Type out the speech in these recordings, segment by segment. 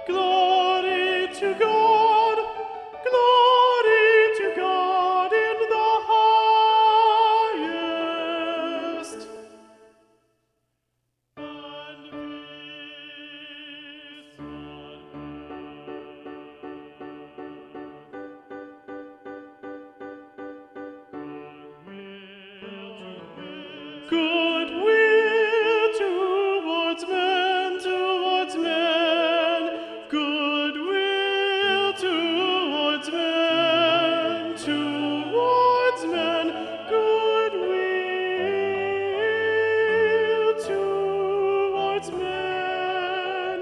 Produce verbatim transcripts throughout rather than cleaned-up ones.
Glory to God, glory to God in the highest. And peace on earth. Goodwill towards men, towards men. Goodwill towards men, towards men. Goodwill towards men.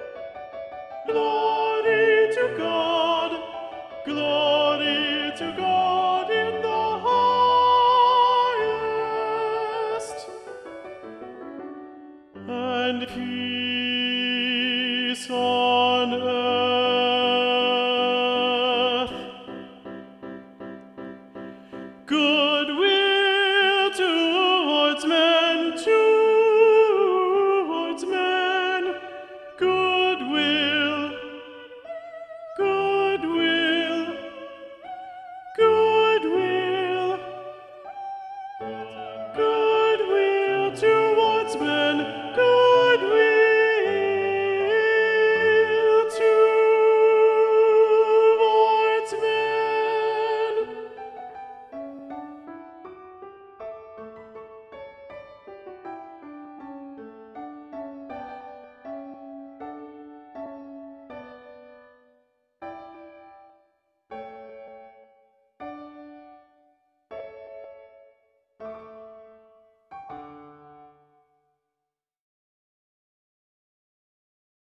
Glory to God, glory to God in the highest. And peace on earth.